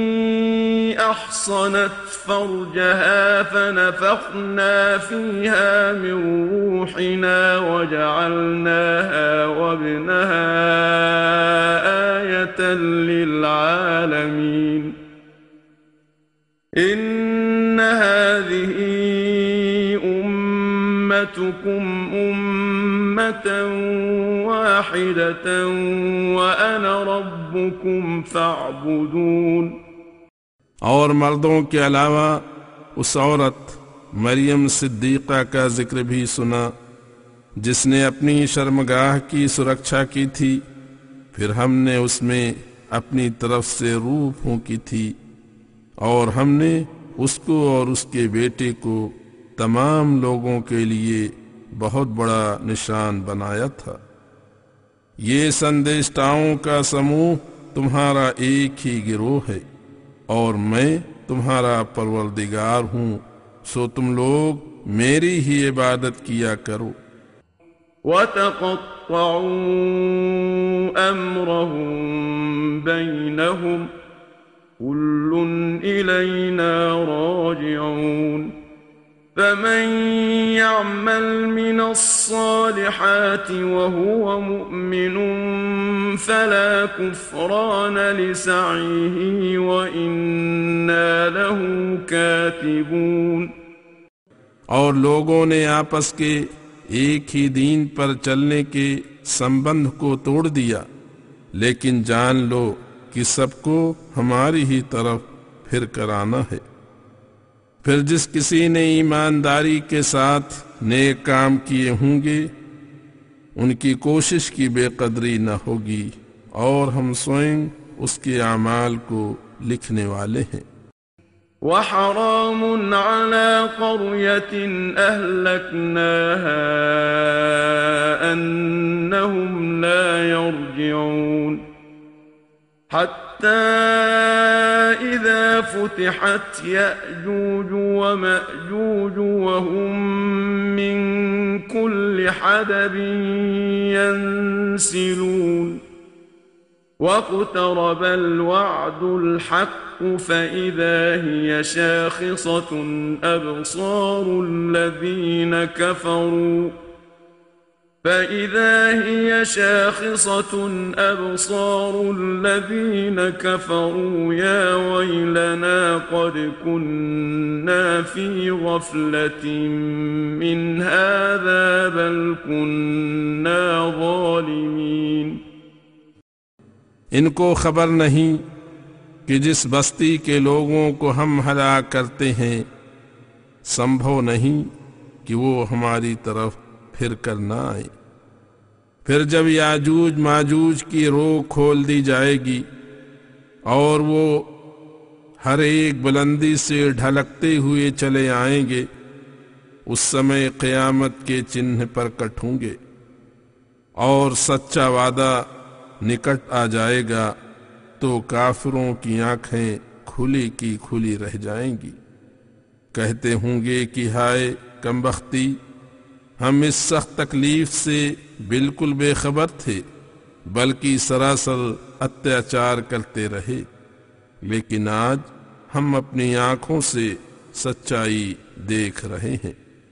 أحصنت فرجها فنفخنا فيها من روحنا وجعلناها وابنها آية للعالمين إن هذه أمتكم أمة واحدة وأنا ربكم فاعبدون۔ اور مردوں کے علاوہ اس عورت مریم صدیقہ کا ذکر بھی سنا جس نے اپنی شرمگاہ کی سرکشا کی تھی، پھر ہم نے اس میں اپنی طرف سے روح پھونکی تھی، اور ہم نے اس کو اور اس کے بیٹے کو تمام لوگوں کے لیے بہت بڑا نشان بنایا تھا۔ یہ سندیشتاؤں کا سموہ تمہارا ایک ہی گروہ ہے، اور میں تمہارا پروردگار ہوں، سو تم لوگ میری ہی عبادت کیا کرو۔ وتقطعوا أمرهم بينهم كل إلينا راجعون فمن يعمل من الصالحات وهو مؤمن فلا كفران لسعيه وإنا له كاتبون۔ اور لوگوں نے آپس کے ایک ہی دین پر چلنے کے سمبندھ کو توڑ دیا، لیکن جان لو کہ سب کو ہماری ہی طرف پھر کر آنا ہے۔ پھر جس کسی نے ایمانداری کے ساتھ نیک کام کیے ہوں گے ان کی کوشش کی بے قدری نہ ہوگی، اور ہم سوئم اس کے اعمال کو لکھنے والے ہیں۔ وحرام على قرية أهلكناها أنهم لا يرجعون حتى إذا فتحت يأجوج ومأجوج وهم من كل حدب ينسلون واقترب الوعد الحق فإذا هي شاخصة أبصار الذين كفروا يا ويلنا قد كنا في غفلة من هذا بل كنا ظالمين۔ ان کو خبر نہیں کہ جس بستی کے لوگوں کو ہم ہلاک کرتے ہیں سمبھو نہیں کہ وہ ہماری طرف پھر کر نہ آئے۔ پھر جب یاجوج ماجوج کی روک کھول دی جائے گی اور وہ ہر ایک بلندی سے ڈھلکتے ہوئے چلے آئیں گے، اس سمے قیامت کے چنہ پرکٹ ہوں گے اور سچا وعدہ نکٹ آ جائے گا، تو کافروں کی آنکھیں کھلی کی کھلی رہ جائیں گی، کہتے ہوں گے کہ ہائے کمبختی، ہم اس سخت تکلیف سے بالکل بے خبر تھے بلکہ سراسر اتیاچار کرتے رہے، لیکن آج ہم اپنی آنکھوں سے سچائی دیکھ رہے ہیں۔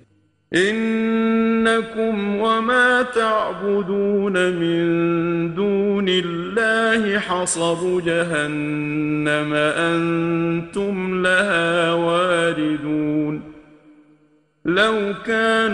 إنكم وما تعبدون من دون الله حصب جهنم أنتم لها واردون لو كان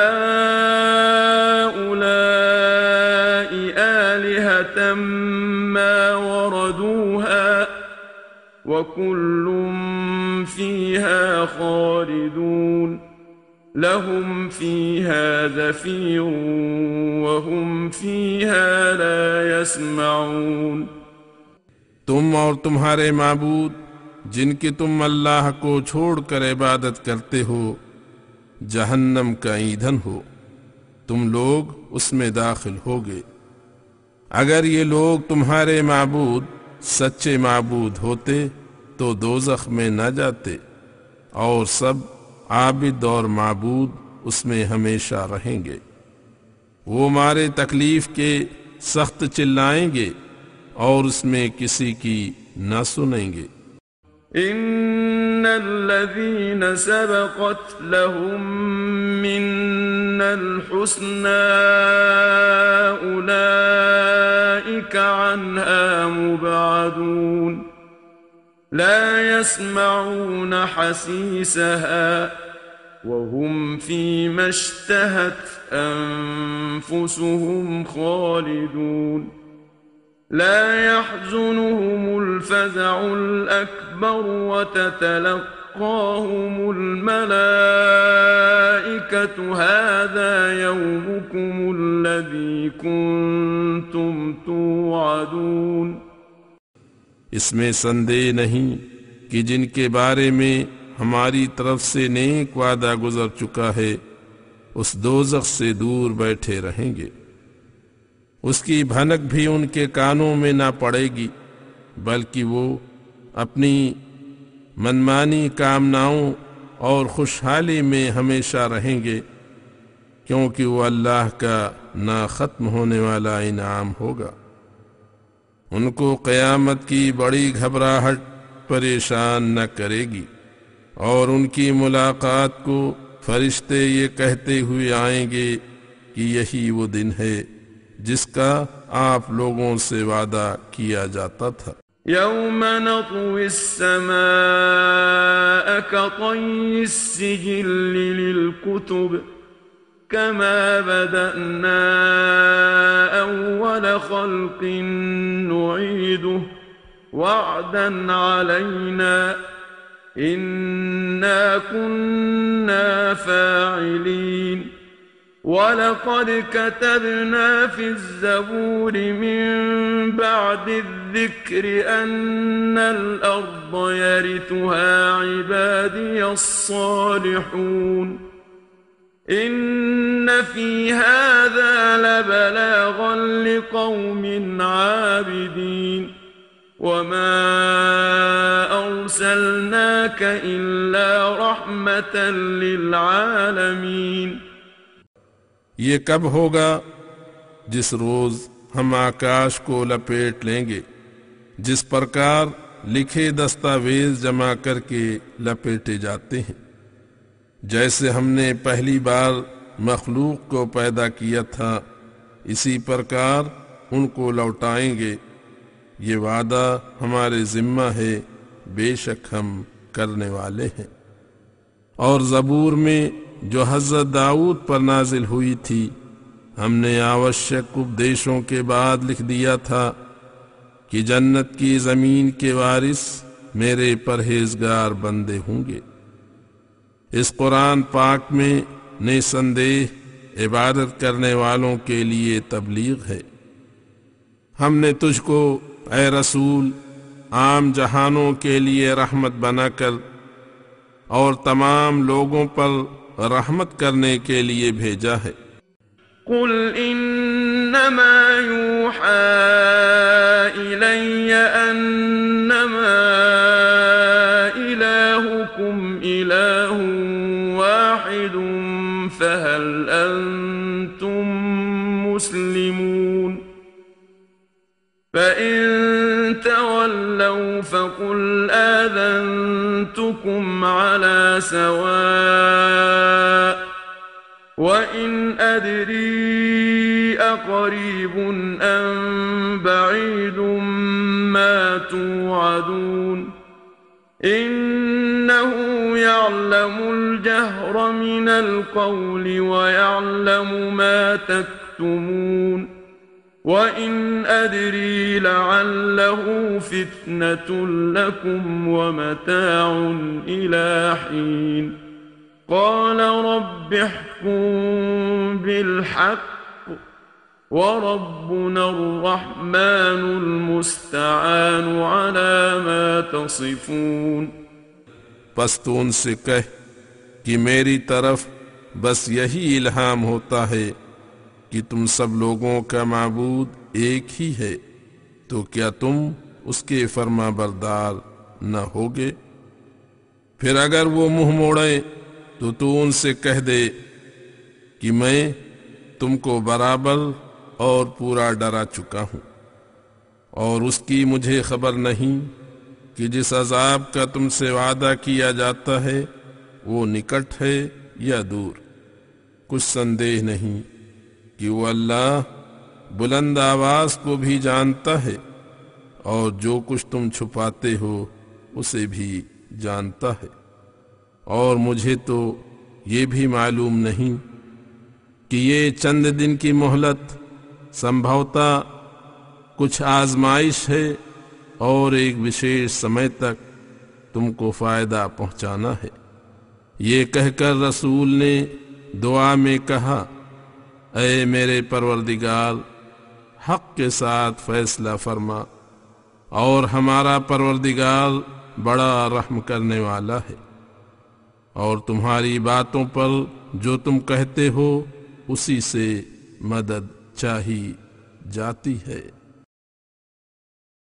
هؤلاء آلهة ما وردوها وكل فيها خالدون لهم فيها زفير وهم فيها لا يسمعون۔ تم اور تمہارے معبود جن کی تم اللہ کو چھوڑ کر عبادت کرتے ہو جہنم کا ایندھن ہو، تم لوگ اس میں داخل ہوگے۔ اگر یہ لوگ تمہارے معبود سچے معبود ہوتے تو دوزخ میں نہ جاتے، اور سب عابد اور معبود اس میں ہمیشہ رہیں گے۔ وہ مارے تکلیف کے سخت چلائیں گے اور اس میں کسی کی نہ سنیں گے۔ ان الذين سبقت لهم منا الحسنى اولئك عنها مبعدون لا يسمعون حسيسها وهم فيما اشتهت أنفسهم خالدون لا يحزنهم الفزع الأكبر وتتلقاهم الملائكة هذا يومكم الذي كنتم توعدون۔ اس میں سندے نہیں کہ جن کے بارے میں ہماری طرف سے نیک وعدہ گزر چکا ہے اس دوزخ سے دور بیٹھے رہیں گے، اس کی بھنک بھی ان کے کانوں میں نہ پڑے گی، بلکہ وہ اپنی منمانی کامناؤں اور خوشحالی میں ہمیشہ رہیں گے۔ کیونکہ وہ اللہ کا نہ ختم ہونے والا انعام ہوگا۔ ان کو قیامت کی بڑی گھبراہٹ پریشان نہ کرے گی، اور ان کی ملاقات کو فرشتے یہ کہتے ہوئے آئیں گے کہ یہی وہ دن ہے جس کا آپ لوگوں سے وعدہ کیا جاتا تھا۔ يوم نطوي السماء كطي السجل للكتب كما بدأنا أول خلق نعيده وعدا علينا إنا كنا فاعلين وَلَقَدْ كَتَبْنَا فِي الزَّبُورِ مِن بَعْدِ الذِّكْرِ أَنَّ الْأَرْضَ يَرِثُهَا عِبَادِيَ الصَّالِحُونَ إِنَّ فِي هَذَا لَبَلَاغًا لِقَوْمٍ عَابِدِينَ وَمَا أَرْسَلْنَاكَ إِلَّا رَحْمَةً لِلْعَالَمِينَ۔ یہ کب ہوگا؟ جس روز ہم آکاش کو لپیٹ لیں گے، جس پرکار لکھے دستاویز جمع کر کے لپیٹے جاتے ہیں، جیسے ہم نے پہلی بار مخلوق کو پیدا کیا تھا اسی پرکار ان کو لوٹائیں گے۔ یہ وعدہ ہمارے ذمہ ہے، بے شک ہم کرنے والے ہیں۔ اور زبور میں جو حضرت داؤد پر نازل ہوئی تھی، ہم نے آوشک اپدیشوں کے بعد لکھ دیا تھا کہ جنت کی زمین کے وارث میرے پرہیزگار بندے ہوں گے۔ اس قرآن پاک میں نِسندیہ عبادت کرنے والوں کے لیے تبلیغ ہے۔ ہم نے تجھ کو اے رسول عام جہانوں کے لیے رحمت بنا کر اور تمام لوگوں پر رحمت کرنے کے لیے بھیجا ہے۔ قل انما يوحى الي انما الهكم اله واحد فهل انتم مسلمون فان تولوا فقل آذنتكم على سواء وإن أدري أقريب أم بعيد ما توعدون إنه يعلم الجهر من القول ويعلم ما تكتمون وَإِنْ أَدْرِي لَعَلَّهُ فِتْنَةٌ لَكُمْ وَمَتَاعٌ إِلَى حِينٍ قَالَ رَبِّ احْكُم بِالْحَقِّ وَرَبُّنَا الرَّحْمَنُ الْمُسْتَعَانُ عَلَى مَا تَصِفُونَ۔ پس تو ان سے کہہ کہ میری طرف بس یہی الہام ہوتا ہے کہ تم سب لوگوں کا معبود ایک ہی ہے، تو کیا تم اس کے فرما بردار نہ ہوگے؟ پھر اگر وہ منہ موڑیں تو ان سے کہہ دے کہ میں تم کو برابر اور پورا ڈرا چکا ہوں، اور اس کی مجھے خبر نہیں کہ جس عذاب کا تم سے وعدہ کیا جاتا ہے وہ نکٹ ہے یا دور۔ کچھ سندیہ نہیں کہ وہ اللہ بلند آواز کو بھی جانتا ہے، اور جو کچھ تم چھپاتے ہو اسے بھی جانتا ہے۔ اور مجھے تو یہ بھی معلوم نہیں کہ یہ چند دن کی مہلت سمبھوتا کچھ آزمائش ہے، اور ایک وشیش سمے تک تم کو فائدہ پہنچانا ہے۔ یہ کہہ کر رسول نے دعا میں کہا، اے میرے پروردگار، حق کے ساتھ فیصلہ فرما، اور ہمارا پروردگار بڑا رحم کرنے والا ہے، اور تمہاری باتوں پر جو تم کہتے ہو اسی سے مدد چاہی جاتی ہے۔